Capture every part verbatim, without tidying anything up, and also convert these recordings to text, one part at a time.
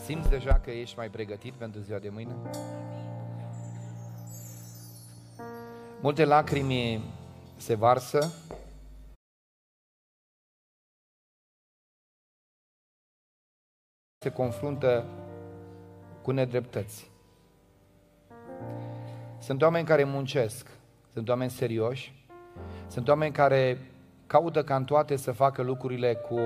Simți deja că ești mai pregătit pentru ziua de mâine? Multe lacrimi se varsă. Se confruntă cu nedreptăți. Sunt oameni care muncesc, sunt oameni serioși, sunt oameni care caută ca în toate să facă lucrurile cu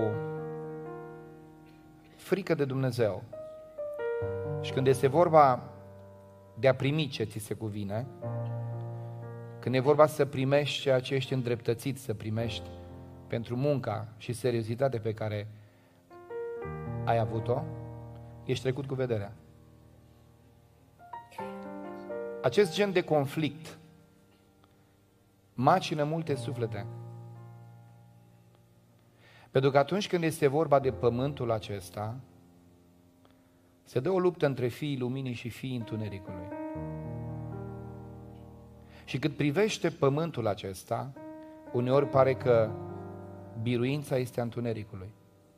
frică de Dumnezeu. Și când este vorba de a primi ce ți se cuvine, când e vorba să primești ceea ce ești îndreptățit să primești pentru munca și seriozitatea pe care ai avut-o, ești trecut cu vederea. Acest gen de conflict macină multe suflete. Pentru că atunci când este vorba de pământul acesta, se dă o luptă între fiii luminii și fiii întunericului. Și cât privește pământul acesta, uneori pare că biruința este a întunericului.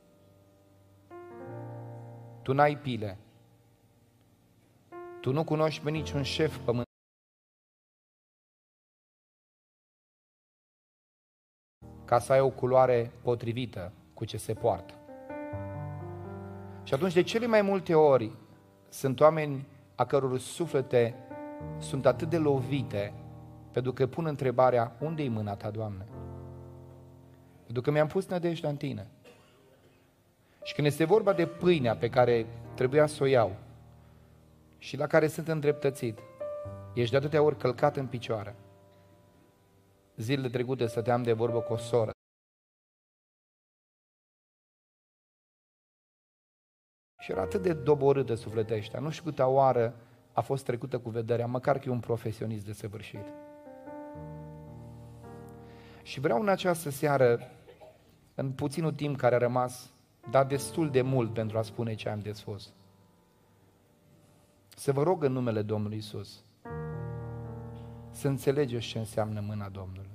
Tu n-ai pile. Tu nu cunoști pe niciun șef pământ. Ca să ai o culoare potrivită cu ce se poartă. Și atunci, de cele mai multe ori, sunt oameni a căror suflete sunt atât de lovite, pentru că pun întrebarea: unde-i mâna ta, Doamne? Pentru că mi-am pus nădejdea în Tine. Și când este vorba de pâinea pe care trebuia să o iau și la care sunt îndreptățit, ești de atâtea ori călcat în picioare. Zilele trecute stăteam de vorbă cu o soră. Și era atât de doborâtă sufletește. Nu știu câta oară a fost trecută cu vederea, măcar că e un profesionist desăvârșit. Și vreau în această seară, în puținul timp care a rămas, dar destul de mult pentru a spune ce am de spus, să vă rog în numele Domnului Iisus să înțelegeți ce înseamnă mâna Domnului.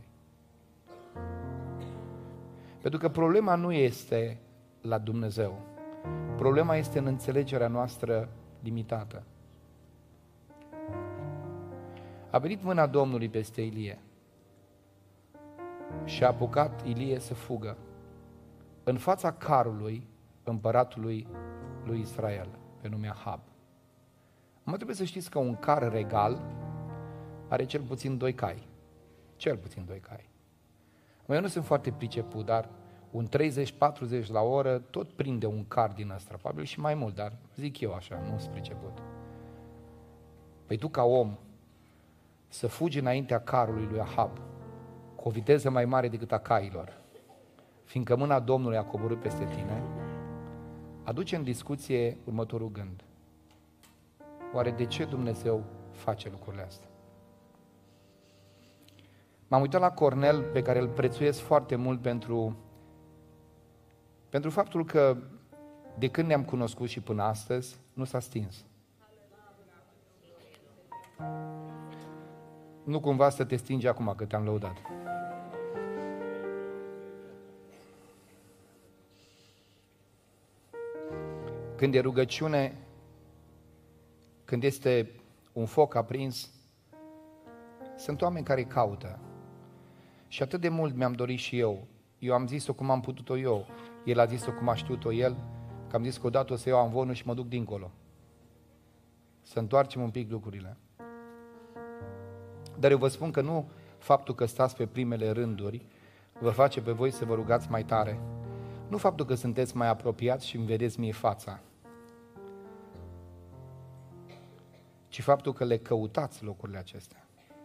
Pentru că problema nu este la Dumnezeu. Problema este în înțelegerea noastră limitată. A venit mâna Domnului peste Ilie și a apucat Ilie să fugă în fața carului împăratului lui Israel, pe nume Ahab. Mă trebuie să știți că un car regal are cel puțin doi cai. Cel puțin doi cai. Eu nu sunt foarte priceput, dar un treizeci patruzeci la oră tot prinde un car din ăsta, probabil și mai mult, dar zic eu așa, nu sunt priceput. Păi tu ca om să fugi înaintea carului lui Ahab cu o viteză mai mare decât a cailor, fiindcă mâna Domnului a coborât peste tine, aduce în discuție următorul gând. Oare de ce Dumnezeu face lucrurile astea? M-am uitat la Cornel, pe care îl prețuiesc foarte mult pentru, pentru faptul că de când ne-am cunoscut și până astăzi, nu s-a stins. Nu cumva să te stingi acum că te-am lăudat. Când e rugăciune, când este un foc aprins, sunt oameni care caută. Și atât de mult mi-am dorit și eu. Eu am zis-o cum am putut-o eu. El a zis-o cum a știut-o el. Că am zis că odată o să iau amvonul și mă duc dincolo. Să întoarcem un pic lucrurile. Dar eu vă spun că nu faptul că stați pe primele rânduri vă face pe voi să vă rugați mai tare. Nu faptul că sunteți mai apropiați și îmi vedeți mie fața, ci faptul că le căutați locurile acestea.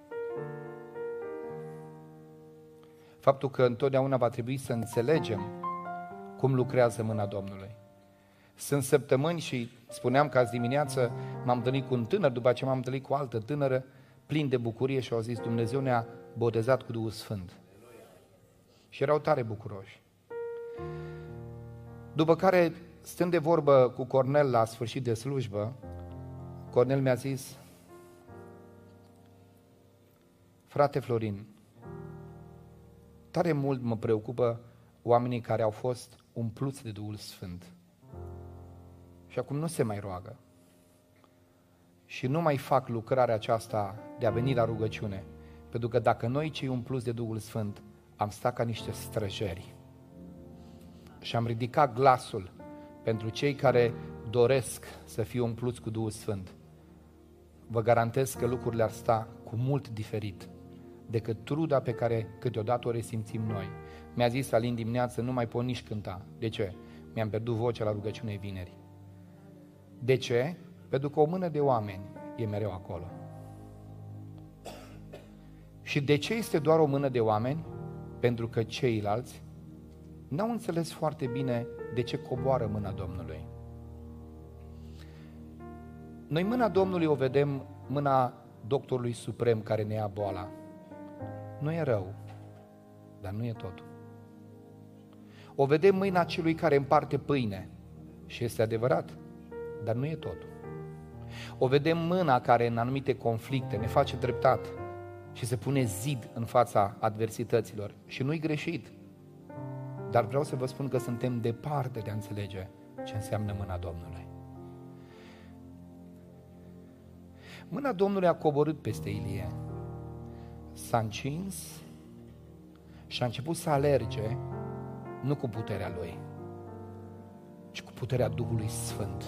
Faptul că întotdeauna va trebui să înțelegem cum lucrează mâna Domnului. Sunt săptămâni și spuneam că azi dimineață m-am întâlnit cu un tânăr, după aceea m-am întâlnit cu o altă tânără, plin de bucurie și au zis: Dumnezeu ne-a botezat cu Duhul Sfânt. Și erau tare bucuroși. După care, stând de vorbă cu Cornel la sfârșit de slujbă, Cornel mi-a zis: frate Florin, tare mult mă preocupă oamenii care au fost umpluți de Duhul Sfânt Și acum nu se mai roagă. Și nu mai fac lucrarea aceasta de a veni la rugăciune. Pentru că dacă noi cei umpluți de Duhul Sfânt am stat ca niște străjeri și am ridicat glasul pentru cei care doresc să fie umpluți cu Duhul Sfânt, vă garantez că lucrurile ar sta cu mult diferit decât truda pe care câteodată o resimțim noi. Mi-a zis Alin dimineață, nu mai pot nici cânta. De ce? Mi-am pierdut vocea la rugăciune vineri. De ce? Pentru că o mână de oameni e mereu acolo. Și de ce este doar o mână de oameni? Pentru că ceilalți n-au înțeles foarte bine de ce coboară mâna Domnului. Noi mâna Domnului o vedem, mâna doctorului suprem care ne ia boala. Nu e rău, dar nu e totul. O vedem mâna celui care împarte pâine și este adevărat, dar nu e totul. O vedem mâna care în anumite conflicte ne face dreptate și se pune zid în fața adversităților și nu-i greșit. Dar vreau să vă spun că suntem departe de a înțelege ce înseamnă mâna Domnului. Mâna Domnului a coborât peste Ilie, s-a încins și a început să alerge, nu cu puterea lui, ci cu puterea Duhului Sfânt.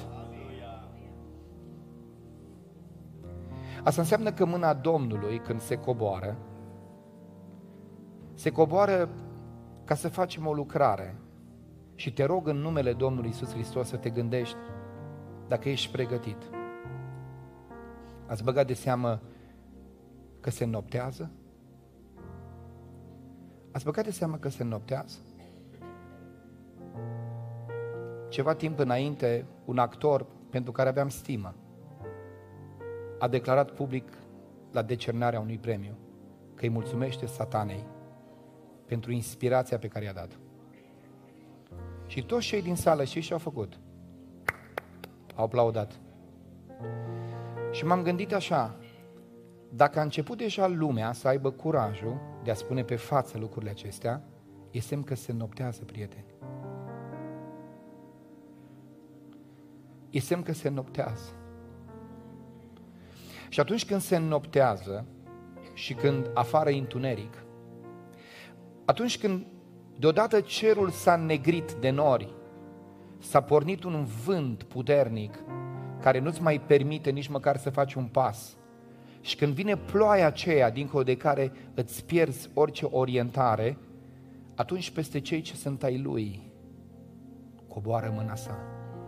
Asta înseamnă că mâna Domnului, când se coboară, se coboară ca să facem o lucrare. Și te rog în numele Domnului Iisus Hristos să te gândești dacă ești pregătit. Ați băgat de seamă că se noptează? Ați băgat de seamă că se noptează? Ceva timp înainte, un actor pentru care aveam stimă a declarat public la decernarea unui premiu că îi mulțumește Satanei pentru inspirația pe care i-a dat. Și toți cei din sală, știți ce au făcut? Au aplaudat. Și m-am gândit așa, dacă a început deja lumea să aibă curajul de a spune pe față lucrurile acestea, e semn că se noptează, prieteni. E semn că se noptează. Și atunci când se înnoptează și când afară e întuneric, atunci când deodată cerul s-a înnegrit de nori, s-a pornit un vânt puternic care nu-ți mai permite nici măcar să faci un pas, și când vine ploaia aceea dincolo de care îți pierzi orice orientare, atunci peste cei ce sunt ai Lui coboară mâna sa.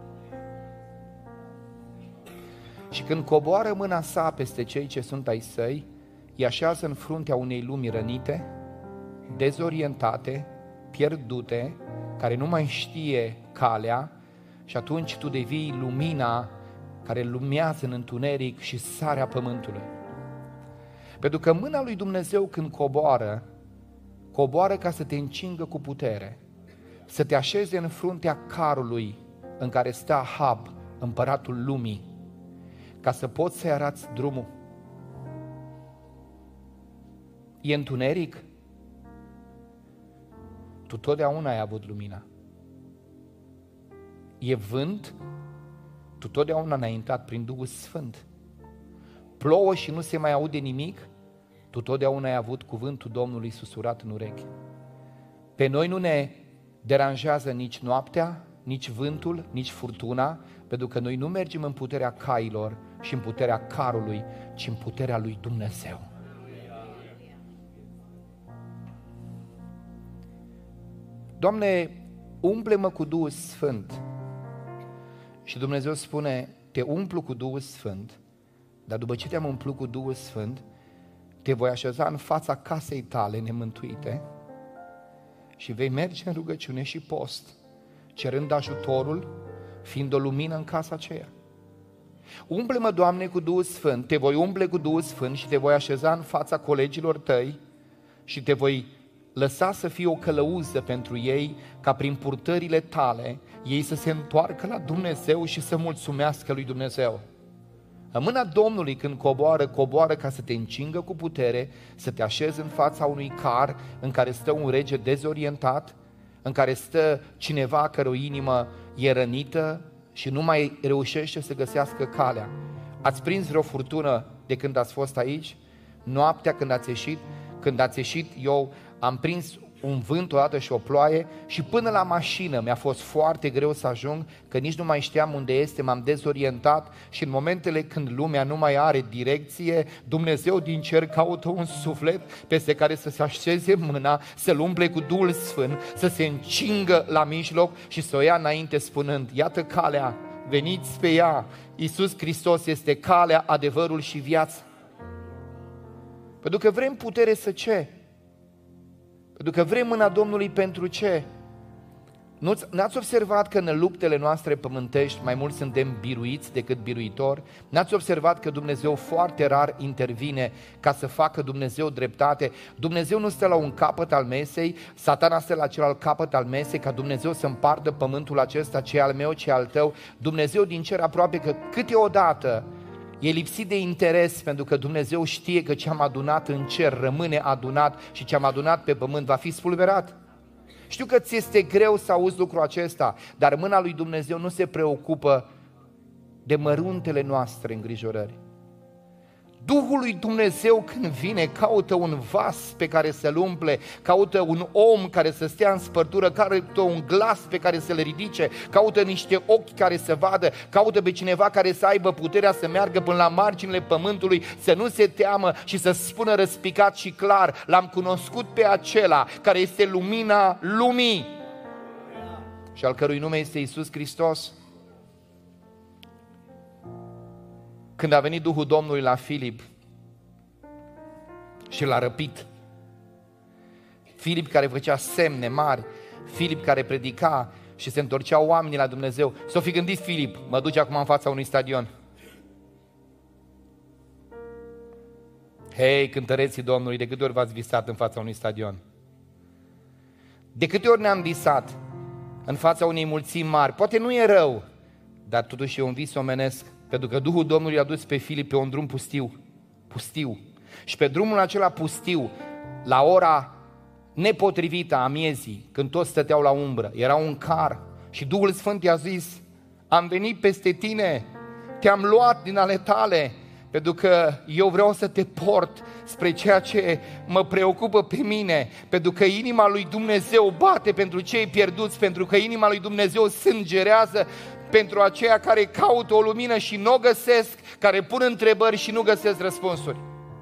Și când coboară mâna sa peste cei ce sunt ai Săi, îi așează în fruntea unei lumi rănite, dezorientate, pierdute, care nu mai știe calea, și atunci tu devii lumina care luminează în întuneric și sarea pământului. Pentru că mâna lui Dumnezeu când coboară, coboară ca să te încingă cu putere, să te așeze în fruntea carului în care stă Ahab, împăratul lumii, ca să poți să-i arăți drumul. E întuneric? Tu totdeauna ai avut lumina. E vânt? Tu totdeauna n-ai intrat prin Duhul Sfânt. Plouă și nu se mai aude nimic? Tu totdeauna ai avut cuvântul Domnului susurrat în urechi. Pe noi nu ne deranjează nici noaptea, nici vântul, nici furtuna, pentru că noi nu mergem în puterea cailor și în puterea carului, ci în puterea lui Dumnezeu. Doamne, umple-mă cu Duhul Sfânt. Și Dumnezeu spune, te umplu cu Duhul Sfânt, dar după ce te-am umplut cu Duhul Sfânt, te voi așeza în fața casei tale nemântuite și vei merge în rugăciune și post, cerând ajutorul, fiind o lumină în casa aceea. Umple-mă, Doamne, cu Duhul Sfânt, te voi umple cu Duhul Sfânt și te voi așeza în fața colegilor tăi și te voi lăsa să fii o călăuză pentru ei, ca prin purtările tale ei să se întoarcă la Dumnezeu și să mulțumească lui Dumnezeu. În mâna Domnului când coboară, coboară ca să te încingă cu putere, să te așezi în fața unui car în care stă un rege dezorientat, în care stă cineva cărui inimă e rănită și nu mai reușește să găsească calea. Ați prins vreo furtună de când ați fost aici? Noaptea când ați ieșit? Când ați ieșit, eu am prins un vânt odată și o ploaie și până la mașină mi-a fost foarte greu să ajung, că nici nu mai știam unde este, m-am dezorientat și în momentele când lumea nu mai are direcție, Dumnezeu din cer caută un suflet peste care să se așeze mâna, să-l umple cu Duhul Sfânt, să se încingă la mijloc și să o ia înainte spunând: iată calea, veniți pe ea, Iisus Hristos este calea, adevărul și viața. Pentru că vrem putere să ce? Pentru că vrem mâna Domnului pentru ce? N-ați observat că în luptele noastre pământești mai mult suntem biruiți decât biruitori? N-ați observat că Dumnezeu foarte rar intervine ca să facă Dumnezeu dreptate? Dumnezeu nu stă la un capăt al mesei, Satana stă la celălalt capăt al mesei, ca Dumnezeu să împartă pământul acesta, ce al meu, ce al tău. Dumnezeu din cer aproape că câteodată e lipsit de interes, pentru că Dumnezeu știe că ce am adunat în cer rămâne adunat și ce am adunat pe pământ va fi spulberat. Știu că ți este greu să auzi lucrul acesta, dar mâna lui Dumnezeu nu se preocupă de măruntele noastre îngrijorări. Duhul lui Dumnezeu când vine caută un vas pe care să-l umple, caută un om care să stea în spărtură, caută un glas pe care să-l ridice, caută niște ochi care să vadă, caută pe cineva care să aibă puterea să meargă până la marginile pământului, să nu se teamă și să spună răspicat și clar: l-am cunoscut pe acela care este lumina lumii și al cărui nume este Iisus Hristos. Când a venit Duhul Domnului la Filip și l-a răpit, Filip care făcea semne mari, Filip care predica și se întorceau oamenii la Dumnezeu, s-o fi gândit Filip: mă duce acum în fața unui stadion. Hei, cântăreții Domnului, de câte ori v-ați visat în fața unui stadion? De câte ori ne-am visat în fața unei mulțimi mari? Poate nu e rău, dar totuși e un vis omenesc. Pentru că Duhul Domnului a dus pe Filip pe un drum pustiu, pustiu. Și pe drumul acela pustiu, la ora nepotrivită a miezii, când toți stăteau la umbră, era un car și Duhul Sfânt i-a zis: am venit peste tine, te-am luat din ale tale, pentru că eu vreau să te port spre ceea ce mă preocupă pe mine, pentru că inima lui Dumnezeu bate pentru cei pierduți, pentru că inima lui Dumnezeu sângerează pentru aceia care caută o lumină și nu o găsesc, care pun întrebări și nu găsesc răspunsuri.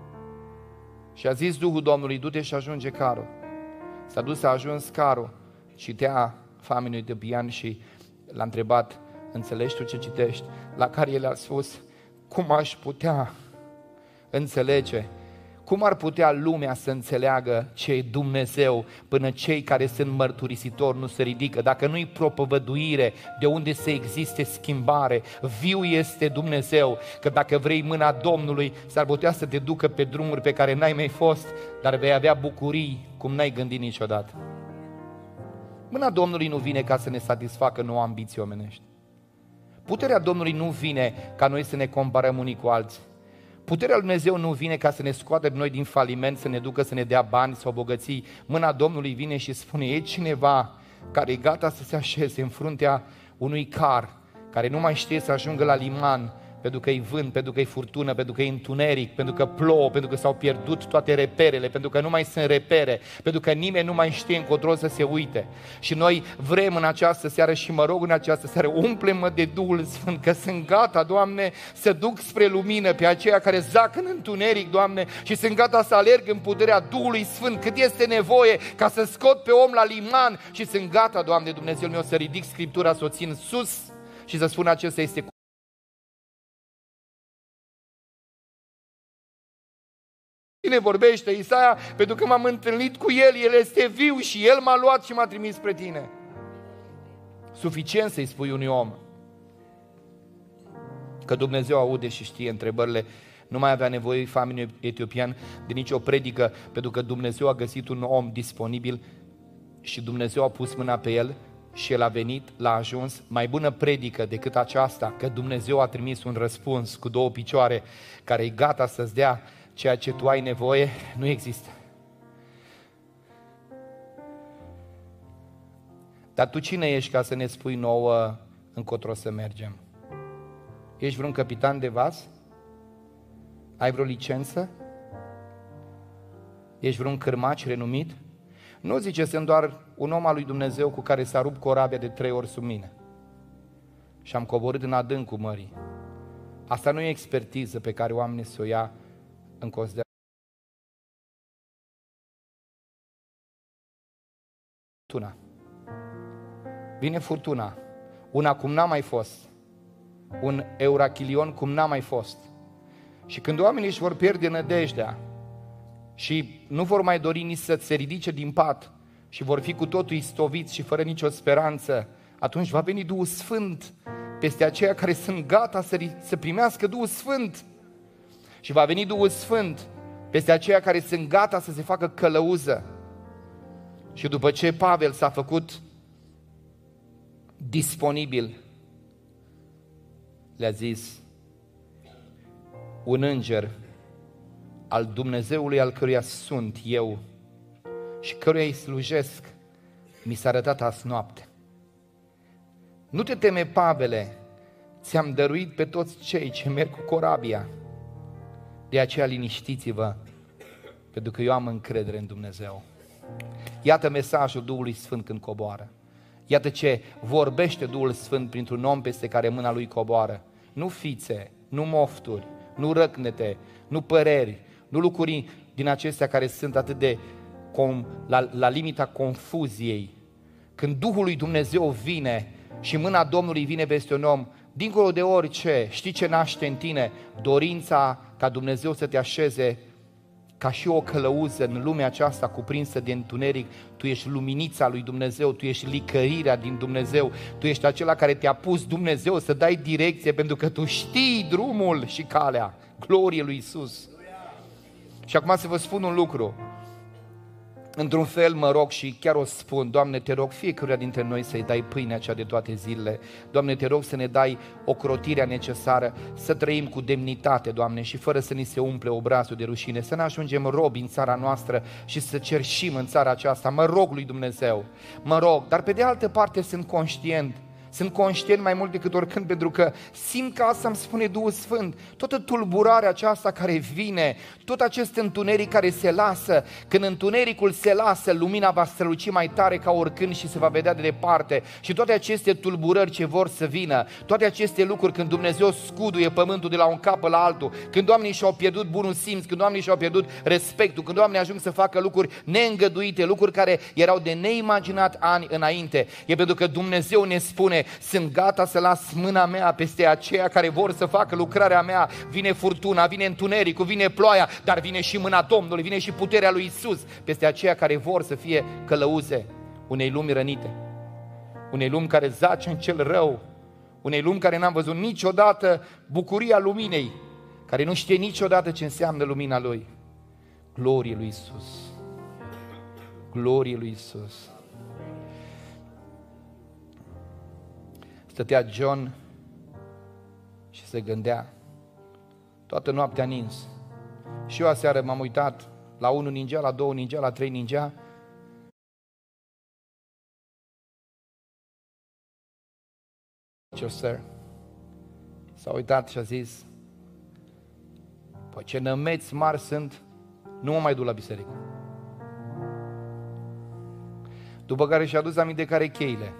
Și a zis Duhul Domnului: du-te și ajunge carul. S-a dus, a ajuns carul, citea famenul de pian și l-a întrebat: înțelegi tu ce citești? La care el a spus: cum aș putea înțelege? Cum ar putea lumea să înțeleagă ce e Dumnezeu până cei care sunt mărturisitori nu se ridică? Dacă nu-i propovăduire, de unde să existe schimbare? Viu este Dumnezeu, că dacă vrei mâna Domnului, s-ar putea să te ducă pe drumuri pe care n-ai mai fost, dar vei avea bucurii cum n-ai gândit niciodată. Mâna Domnului nu vine ca să ne satisfacă nouă ambiții omenești. Puterea Domnului nu vine ca noi să ne comparăm unii cu alții. Puterea lui Dumnezeu nu vine ca să ne scoată noi din faliment, să ne ducă să ne dea bani sau bogății. Mâna Domnului vine și spune: e cineva care e gata să se așeze în fruntea unui car, care nu mai știe să ajungă la liman, pentru că e vânt, pentru că e furtună, pentru că e întuneric, pentru că plouă, pentru că s-au pierdut toate reperele, pentru că nu mai sunt repere, pentru că nimeni nu mai știe încotro să se uite. Și noi vrem în această seară și mă rog în această seară: umple-mă de Duhul Sfânt, că sunt gata, Doamne, să duc spre lumină pe aceia care zac în întuneric, Doamne, și sunt gata să alerg în puterea Duhului Sfânt cât este nevoie ca să scot pe om la liman și sunt gata, Doamne Dumnezeu meu, să ridic Scriptura, să o țin sus și să spun: acesta este Cine vorbește Isaia? Pentru că m-am întâlnit cu El, El este viu și El m-a luat și m-a trimis spre tine. Suficient să-i spui unui om că Dumnezeu aude și știe întrebările. Nu mai avea nevoie famenul etiopian de nicio predică, pentru că Dumnezeu a găsit un om disponibil și Dumnezeu a pus mâna pe el și el a venit, l-a ajuns. Mai bună predică decât aceasta, că Dumnezeu a trimis un răspuns cu două picioare care e gata să-ți dea ceea ce tu ai nevoie, nu există. Dar tu cine ești ca să ne spui nouă încotro să mergem. Ești vreun capitan de vas? Ai vreo licență? Ești vreun cârmaci renumit? Nu zice, sunt doar un om al lui Dumnezeu cu care s-a rupt corabia de trei ori sub mine și am coborât în adâncul mării. Asta nu e expertiză pe care oamenii să o ia în considerare. Furtuna. Vine furtuna, una cum n-a mai fost, un eurachilion cum n-a mai fost. Și când oamenii își vor pierde nădejdea și nu vor mai dori nici să se ridice din pat și vor fi cu totul istoviți și fără nicio speranță, atunci va veni Duhul Sfânt peste aceia care sunt gata să, să primească Duhul Sfânt. Și va veni Duhul Sfânt peste aceia care sunt gata să se facă călăuză. Și după ce Pavel s-a făcut disponibil, le-a zis: un înger al Dumnezeului al căruia sunt eu și căruia îi slujesc, mi s-a arătat azi noapte. Nu te teme, Pavele, ți-am dăruit pe toți cei ce merg cu corabia. De aceea liniștiți-vă, pentru că eu am încredere în Dumnezeu. Iată mesajul Duhului Sfânt când coboară. Iată ce vorbește Duhul Sfânt printr-un om peste care mâna lui coboară. Nu fițe, nu mofturi, nu răcnete, nu păreri, nu lucruri din acestea care sunt atât de com, la, la limita confuziei. Când Duhul lui Dumnezeu vine și mâna Domnului vine peste un om, dincolo de orice, știi ce naște în tine? Dorința ca Dumnezeu să te așeze ca și o călăuză în lumea aceasta cuprinsă de întuneric. Tu ești luminița lui Dumnezeu, tu ești licărirea din Dumnezeu, tu ești acela care te-a pus Dumnezeu să dai direcție, pentru că tu știi drumul și calea. Glorie lui Iisus. Și acum să vă spun un lucru. Într-un fel mă rog și chiar o spun: Doamne, te rog fiecăruia dintre noi să-i dai pâinea cea de toate zilele. Doamne, te rog să ne dai ocrotirea necesară, să trăim cu demnitate, Doamne, și fără să ni se umple obrazul de rușine, să ne ajungem robi în țara noastră și să cerșim în țara aceasta. Mă rog lui Dumnezeu, mă rog, dar pe de altă parte sunt conștient. Sunt conștient mai mult decât oricând, pentru că simt că asta îmi spune Duhul Sfânt. Toată tulburarea aceasta care vine, tot acest întuneric care se lasă, când întunericul se lasă, lumina va străluci mai tare ca oricând și se va vedea de departe. Și toate aceste tulburări ce vor să vină, toate aceste lucruri când Dumnezeu scuduie pământul de la un cap la altul, când oamenii și-au pierdut bunul simț, când oamenii și-au pierdut respectul, când oamenii ajung să facă lucruri neîngăduite, lucruri care erau de neimaginat ani înainte, e pentru că Dumnezeu ne spune: sunt gata să las mâna mea peste aceia care vor să facă lucrarea mea. Vine furtuna, vine întunericul, vine ploaia, dar vine și mâna Domnului, vine și puterea lui Iisus peste aceia care vor să fie călăuze unei lumi rănite, unei lumi care zace în cel rău, unei lumi care n-am văzut niciodată bucuria luminei, care nu știe niciodată ce înseamnă lumina Lui. Glorie lui Iisus! Glorie lui Iisus! Stătea John și se gândea. Toată noaptea nins. Și eu aseară m-am uitat la unul ninja, la două ninja, la trei ninja. Sir. S-a uitat și a zis: păi ce nămeți mari sunt, nu mă mai duc la biserică. După care și-a adus aminte care cheile.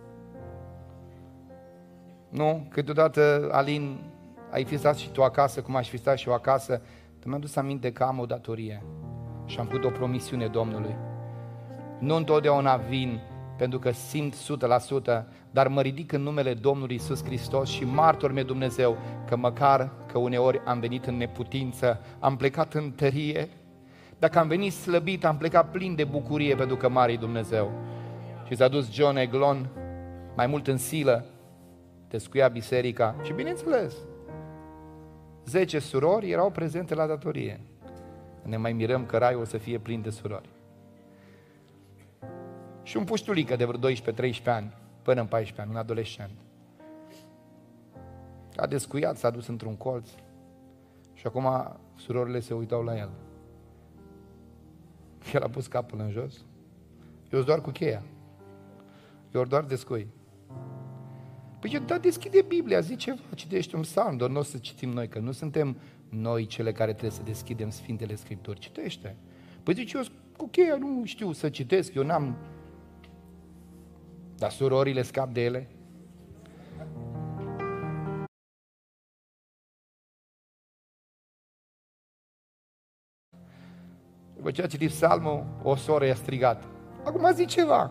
Nu? Câteodată, Alin, ai fi stat și tu acasă, cum aș fi stat și eu acasă, dar mi-am dus aminte că am o datorie și am făcut o promisiune Domnului. Nu întotdeauna vin pentru că simt o sută la sută, dar mă ridic în numele Domnului Iisus Hristos și martor mi-e Dumnezeu că măcar că uneori am venit în neputință, am plecat în tărie. Dacă am venit slăbit, am plecat plin de bucurie, pentru că mare-i Dumnezeu. Și s-a dus John Eglon mai mult în silă, descuia biserica și, bineînțeles, zece surori erau prezente la datorie. Ne mai mirăm că raiul o să fie plin de surori. Și un puștulică de vreo doisprezece treisprezece ani, până în paisprezece ani, un adolescent. A descuiat, s-a dus într-un colț și acum surorile se uitau la el. El a pus capul în jos. Eu doar cu cheia. Eu doar descui. Păi, da, deschide Biblia, zi ceva, citește un psalm, doar nu o să citim noi, că nu suntem noi cele care trebuie să deschidem Sfintele Scripturi. Citește. Păi zice, eu cu cheia nu știu să citesc, eu n-am... Dar surorile scap de ele? După ce a citit psalmul, o soră i-a strigat: acum zi ceva.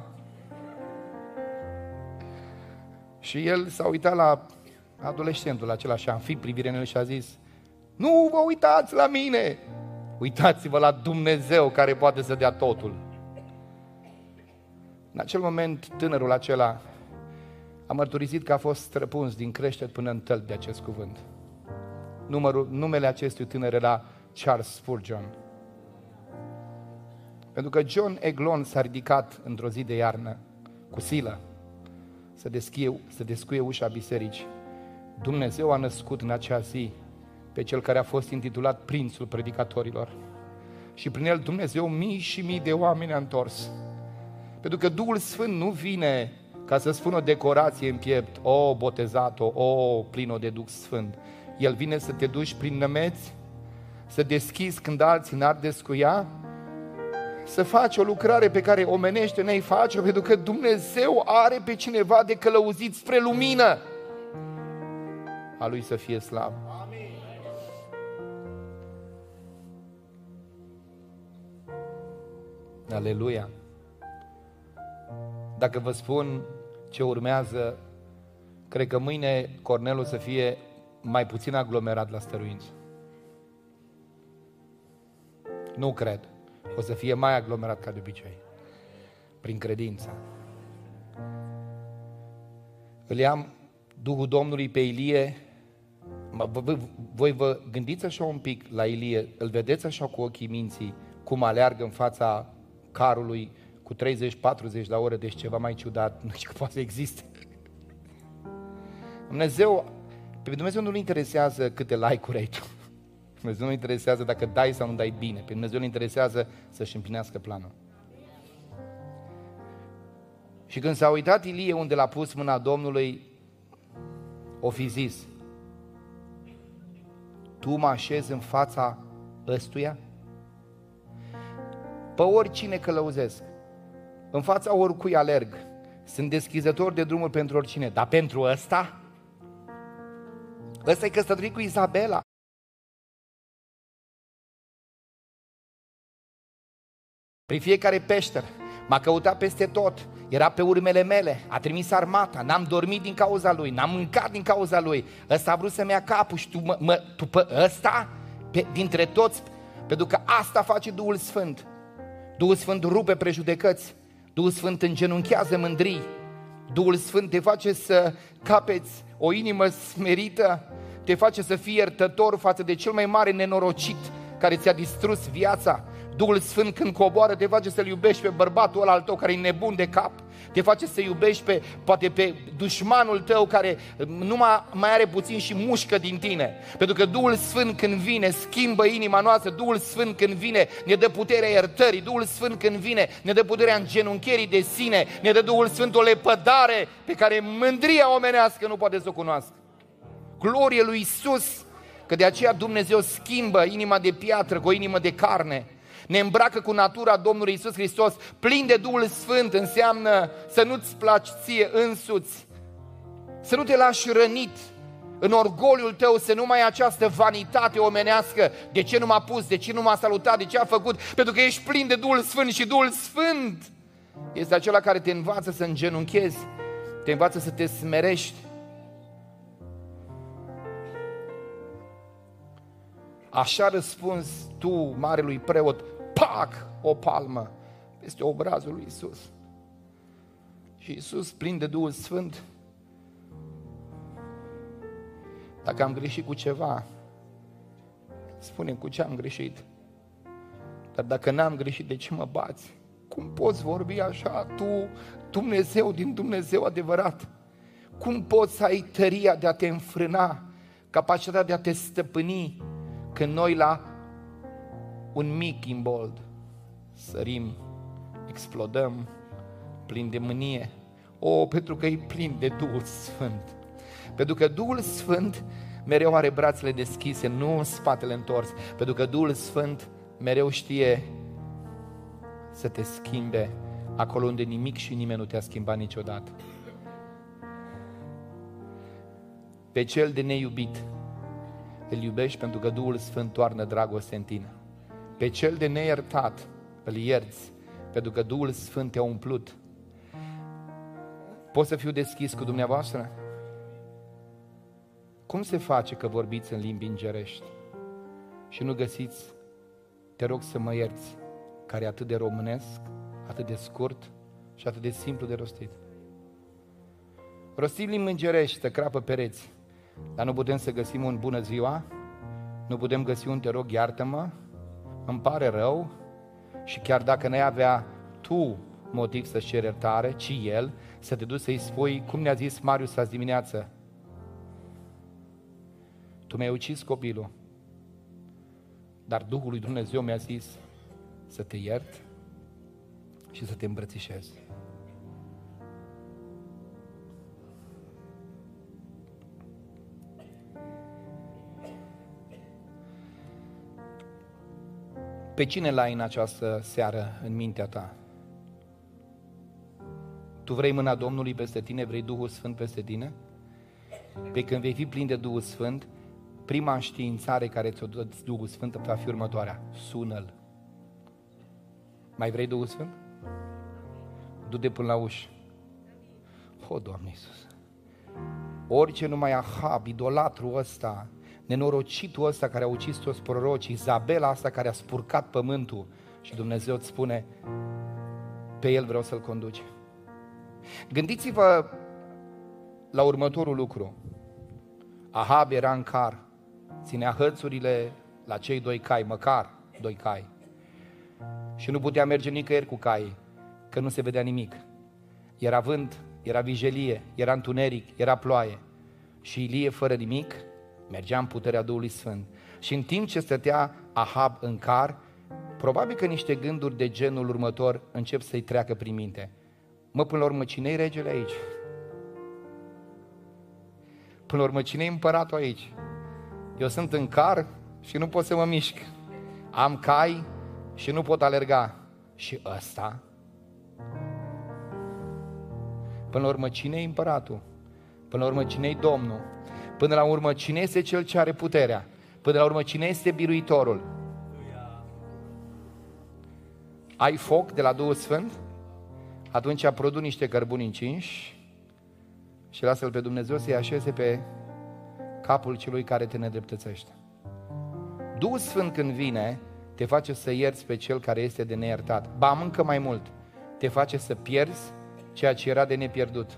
Și el s-a uitat la adolescentul acela și a înfipt privirea în el și a zis: nu vă uitați la mine, uitați-vă la Dumnezeu care poate să dea totul. În acel moment, tânărul acela a mărturisit că a fost străpuns din creștet până în tălpi de acest cuvânt. Numărul, numele acestui tânăr era Charles Spurgeon. Pentru că John Eglon s-a ridicat într-o zi de iarnă cu silă să deschie, să descuie ușa bisericii. Dumnezeu a născut în acea zi pe cel care a fost intitulat Prințul Predicatorilor. Și prin el Dumnezeu mii și mii de oameni a întors. Pentru că Duhul Sfânt nu vine ca să spună o decorație în piept: o, botezat-o, o, plină de Duh Sfânt. El vine să te duci prin nămeți, să deschizi când alții n-ar descuia, să faci o lucrare pe care omenește n-ai face-o, pentru că Dumnezeu are pe cineva de călăuzit spre lumină. A Lui să fie slavă. Aleluia! Dacă vă spun ce urmează, cred că mâine Cornelul să fie mai puțin aglomerat la stăruință. Nu cred. O să fie mai aglomerat ca de obicei. Prin credință. Îl iam Duhul Domnului pe Ilie. Voi vă gândiți așa un pic la Ilie, îl vedeți așa cu ochii minții, cum aleargă în fața carului cu treizeci patruzeci la oră, deci ceva mai ciudat, nu știu că poate să existe. Dumnezeu, pe Dumnezeu nu-L interesează câte like-uri ai tu. Dumnezeu nu interesează dacă dai sau nu dai bine. Pe Dumnezeu nu interesează să-și împlinească planul. Și când s-a uitat Ilie unde l-a pus mâna Domnului, o fi zis: tu mă așezi în fața ăstuia? Pe oricine călăuzesc, în fața oricui alerg, sunt deschizător de drumuri pentru oricine, dar pentru ăsta? Ăsta e căsătorit cu Izabela. Prin fiecare peșteră, m-a căutat peste tot, era pe urmele mele, a trimis armata, n-am dormit din cauza lui, n-am mâncat din cauza lui, ăsta a vrut să-mi ia capul și tu, mă, mă, tu pe ăsta, pe, dintre toți, pentru că asta face Duhul Sfânt. Duhul Sfânt rupe prejudecăți, Duhul Sfânt îngenunchează mândrii, Duhul Sfânt te face să capeți o inimă smerită, te face să fii iertător față de cel mai mare nenorocit care ți-a distrus viața. Duhul Sfânt când coboară te face să-l iubești pe bărbatul ăla al tău care e nebun de cap, te face să iubești pe, poate pe dușmanul tău care nu mai are puțin și mușcă din tine. Pentru că Duhul Sfânt când vine schimbă inima noastră, Duhul Sfânt când vine ne dă puterea iertării, Duhul Sfânt când vine ne dă puterea îngenuncherii de sine, ne dă Duhul Sfânt o lepădare pe care mândria omenească nu poate să o cunoască. Glorie lui Iisus, că de aceea Dumnezeu schimbă inima de piatră cu o inimă de carne. Ne îmbracă cu natura Domnului Iisus Hristos. Plin de Duhul Sfânt înseamnă să nu-ți placi ție însuți, să nu te lași rănit în orgoliul tău, să nu mai ai această vanitate omenească. De ce nu m-a pus? De ce nu m-a salutat? De ce a făcut? Pentru că ești plin de Duhul Sfânt și Duhul Sfânt este acela care te învață să îngenunchezi, te învață să te smerești. Așa răspunzi tu, marelui preot, pac, o palmă peste obrazul lui Iisus. Și Iisus, plin de Duhul Sfânt: dacă am greșit cu ceva, spune cu ce am greșit. Dar dacă n-am greșit, de ce mă bați? Cum poți vorbi așa, tu, Dumnezeu din Dumnezeu adevărat? Cum poți să ai tăria de a te înfrâna, capacitatea de a te stăpâni, când noi la un mic imbold sărim, explodăm, plin de mânie? O, pentru că e plin de Duhul Sfânt. Pentru că Duhul Sfânt mereu are brațele deschise, nu în spatele întors. Pentru că Duhul Sfânt mereu știe să te schimbe acolo unde nimic și nimeni nu te-a schimbat niciodată. Pe cel de neiubit îl iubești pentru că Duhul Sfânt toarnă dragoste în tine. Pe cel de neiertat îl ierți pentru că Duhul Sfânt te-a umplut. Pot să fiu deschis cu dumneavoastră? Cum se face că vorbiți în limbi îngerești și nu găsiți, te rog să mă ierți, care e atât de românesc, atât de scurt și atât de simplu de rostit? Rostim limbi îngerești, să crapă pereți, dar nu putem să găsim un bună ziua, nu putem găsi un te rog iartă-mă, îmi pare rău, și chiar dacă n-ai avea tu motiv să-și ceri iertare, ci el, să te duci să-i spui, cum ne-a zis Marius azi dimineață, tu mi-ai ucis copilul, dar Duhul lui Dumnezeu mi-a zis să te iert și să te îmbrățișez. Pe cine l-ai în această seară în mintea ta? Tu vrei mâna Domnului peste tine? Vrei Duhul Sfânt peste tine? Pe când vei fi plin de Duhul Sfânt, prima înștiințare care ți-o dă Duhul Sfânt va fi următoarea: sună-L. Mai vrei Duhul Sfânt? Du-te până la ușă. O, Doamne Iisus! Orice numai Ahab, idolatru ăsta, nenorocitul ăsta care a ucis toți prorocii, Izabela asta care a spurcat pământul, și Dumnezeu îți spune, pe el vreau să-l conduci. Gândiți-vă la următorul lucru. Ahab era în car, ținea hățurile la cei doi cai, măcar doi cai, și nu putea merge nicăieri cu caii, că nu se vedea nimic. Era vânt, era vijelie, era întuneric, era ploaie, și Ilie fără nimic mergea în puterea Duhului Sfânt. Și în timp ce stătea Ahab în car, probabil că niște gânduri de genul următor încep să-i treacă prin minte. Mă, până la urmă, cine-i regele aici? Până la urmă, cine-i împăratul aici? Eu sunt în car și nu pot să mă mișc. Am cai și nu pot alerga. Și ăsta? Până la urmă, cine-i împăratul? Până la urmă, cine-i Domnul? Până la urmă, cine este Cel ce are puterea? Până la urmă, cine este biruitorul? Ai foc de la Duhul Sfânt? Atunci produc niște cărbuni încinși și lasă-L pe Dumnezeu să-i așeze pe capul celui care te nedreptățește. Duhul Sfânt când vine, te face să ierți pe cel care este de neiertat. Ba, încă mai mult, te face să pierzi ceea ce era de nepierdut.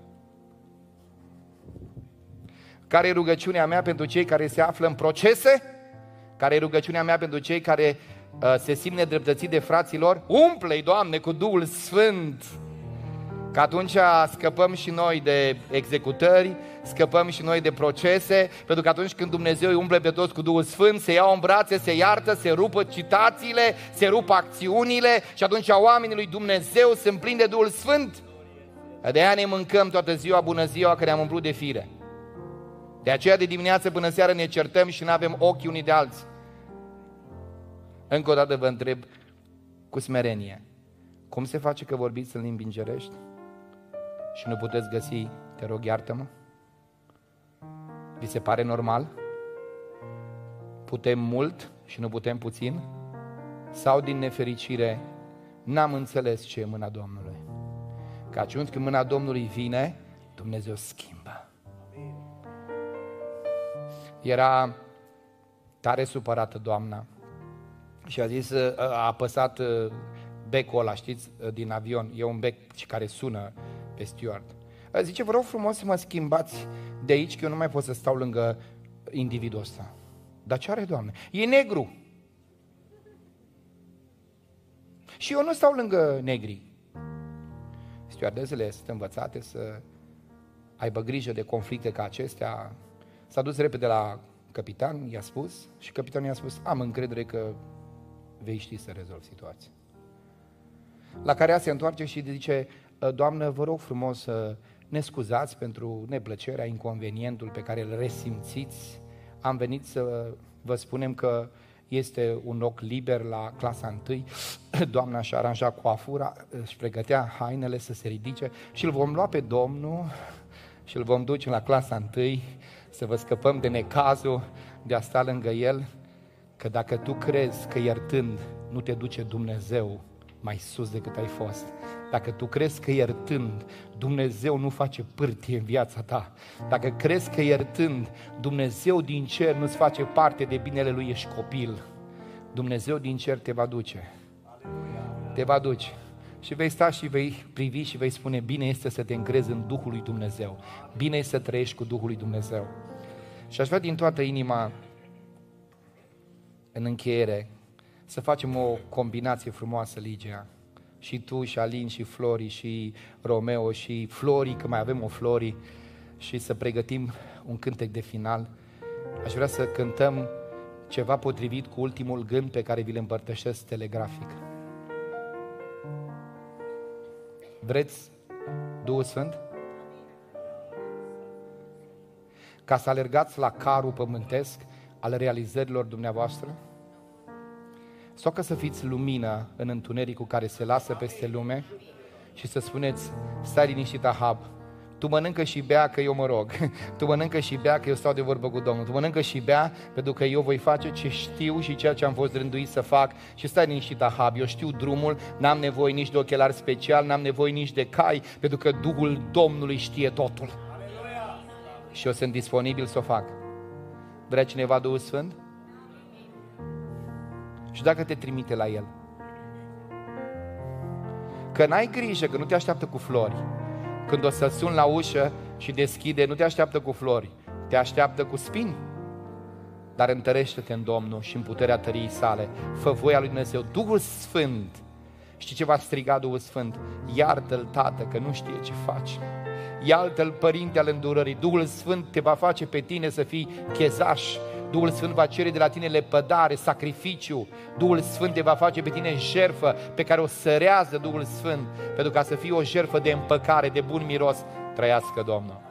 Care e rugăciunea mea pentru cei care se află în procese? Care e rugăciunea mea pentru cei care uh, se simt nedreptățiți de frații lor? Umple-i, Doamne, cu Duhul Sfânt! Că atunci scăpăm și noi de executări, scăpăm și noi de procese, pentru că atunci când Dumnezeu îi umple pe toți cu Duhul Sfânt, se iau în brațe, se iartă, se rupă citațiile, se rupă acțiunile și atunci oamenii lui Dumnezeu sunt plini de Duhul Sfânt. De aia ne mâncăm toată ziua, bună ziua, că ne-am umplut de fire. De aceea de dimineață până seară ne certăm și nu avem ochii unii de alții. Încă o dată vă întreb cu smerenie, cum se face că vorbiți în limbi îngerești și nu puteți găsi, te rog iartă-mă? Vi se pare normal? Putem mult și nu putem puțin? Sau din nefericire n-am înțeles ce e mâna Domnului? Că atunci când mâna Domnului vine, Dumnezeu schimbă. Era tare supărată doamna și a zis, a apăsat becul ăla, știți, din avion, e un bec care sună pe steward. Zice, vă rog frumos să mă schimbați de aici, că eu nu mai pot să stau lângă individul ăsta. Dar ce are, Doamne? E negru. Și eu nu stau lângă negri. Stewardesele sunt învățate să aibă grijă de conflicte ca acestea. S-a dus repede la capitan, i-a spus, și capitanul i-a spus, am încredere că vei ști să rezolvi situația. La care ea se întoarce și zice, Doamnă, vă rog frumos să ne scuzați pentru neplăcerea, inconvenientul pe care îl resimțiți. Am venit să vă spunem că este un loc liber la clasa întâi. Doamna și-a aranjat coafura, își pregătea hainele să se ridice și îl vom lua pe Domnul și îl vom duce la clasa întâi să vă scăpăm de necazul de a sta lângă El, că dacă tu crezi că iertând nu te duce Dumnezeu mai sus decât ai fost, dacă tu crezi că iertând Dumnezeu nu face pârtie în viața ta, dacă crezi că iertând Dumnezeu din cer nu-ți face parte de binele Lui, ești copil, Dumnezeu din cer te va duce. Te va duce. Și vei sta și vei privi și vei spune, bine este să te încrezi în Duhul lui Dumnezeu. Bine este să trăiești cu Duhul lui Dumnezeu. Și aș vrea din toată inima, în încheiere, să facem o combinație frumoasă, Ligia. Și tu, și Alin, și Flori, și Romeo, și Flori, că mai avem o Flori, și să pregătim un cântec de final. Aș vrea să cântăm ceva potrivit cu ultimul gând pe care vi-l împărtășesc telegrafic. Vreți Duhul Sfânt? Ca să alergați la carul pământesc al realizărilor dumneavoastră? Sau ca să fiți lumină în întunericul care se lasă peste lume și să spuneți, stai liniștit, Ahab, tu mănâncă și bea că eu mă rog, tu mănâncă și bea că eu stau de vorbă cu Domnul, tu mănâncă și bea pentru că eu voi face ce știu și ceea ce am fost rânduit să fac și stai liniștit, Ahab, eu știu drumul, n-am nevoie nici de ochelari special, n-am nevoie nici de cai, pentru că Duhul Domnului știe totul. Aleluia! Și eu sunt disponibil să o fac. Vrea cineva Duhul Sfânt? Și dacă te trimite la El? Că n-ai grijă, că nu te așteaptă cu flori. Când o să suni la ușă și deschide, nu te așteaptă cu flori, te așteaptă cu spini. Dar întărește-te în Domnul și în puterea tăriei sale. Fă voia lui Dumnezeu. Duhul Sfânt, știi ce va striga Duhul Sfânt? Iartă-l, Tată, că nu știe ce faci. Iartă-l, Părinte al îndurării. Duhul Sfânt te va face pe tine să fii chezaș. Duhul Sfânt va cere de la tine lepădare, sacrificiu. Duhul Sfânt te va face pe tine jertfă pe care o sărează Duhul Sfânt, pentru ca să fie o jertfă de împăcare, de bun miros. Trăiască Domnul!